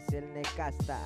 es el Necasta.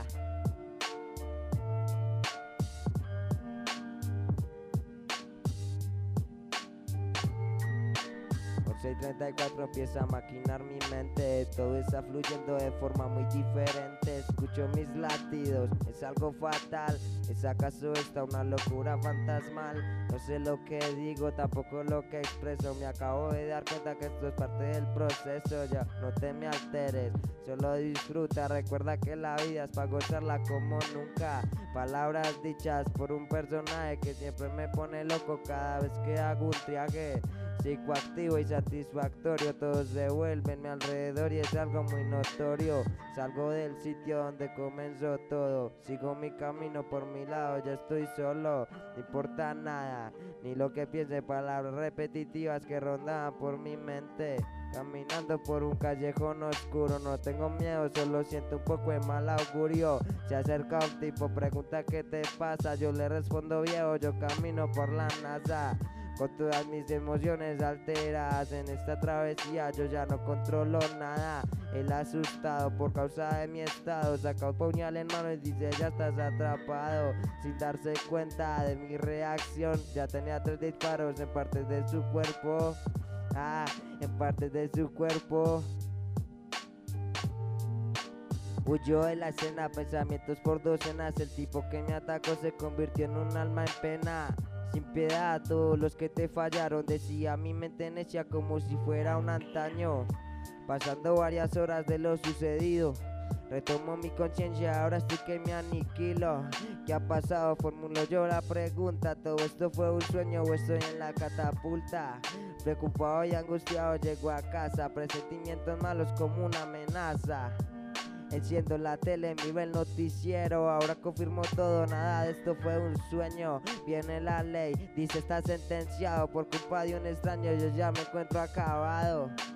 Por 6:34 empieza a maquinar mi mente. Todo está fluyendo de forma muy diferente. Escucho mis latidos, es algo fatal. ¿Es acaso esta una locura fantasmal? No sé lo que digo, tampoco lo que expreso. Me acabo de dar cuenta que esto es parte del proceso. Ya no te me alteres, solo disfruta. Recuerda que la vida es para gozarla como nunca. Palabras dichas por un personaje que siempre me pone loco cada vez que hago un triaje psicoactivo y satisfactorio. Todos se vuelven a mi alrededor y es algo muy notorio. Salgo del sitio donde comenzó todo, sigo mi camino por mi lado, ya estoy solo. No importa nada, ni lo que piense, palabras repetitivas que rondaban por mi mente. Caminando por un callejón oscuro, no tengo miedo, solo siento un poco de mal augurio. Se acerca un tipo, pregunta qué te pasa, yo le respondo viejo, yo camino por la NASA. Con todas mis emociones alteradas en esta travesía, yo ya no controlo nada. El asustado por causa de mi estado saca un puñal en mano y dice ya estás atrapado. Sin darse cuenta de mi reacción, ya tenía 3 disparos en partes de su cuerpo. En partes de su cuerpo. Huyó de la escena, pensamientos por docenas. El tipo que me atacó se convirtió en un alma en pena. Sin piedad a todos los que te fallaron, decía mi mente necia como si fuera un antaño. Pasando varias horas de lo sucedido, retomo mi conciencia, ahora estoy que me aniquilo. ¿Qué ha pasado? Formulo yo la pregunta. ¿Todo esto fue un sueño o estoy en la catapulta? Preocupado y angustiado llego a casa, presentimientos malos como una amenaza. Enciendo la tele, miro el noticiero, ahora confirmo todo, nada de esto fue un sueño. Viene la ley, dice está sentenciado por culpa de un extraño, yo ya me encuentro acabado.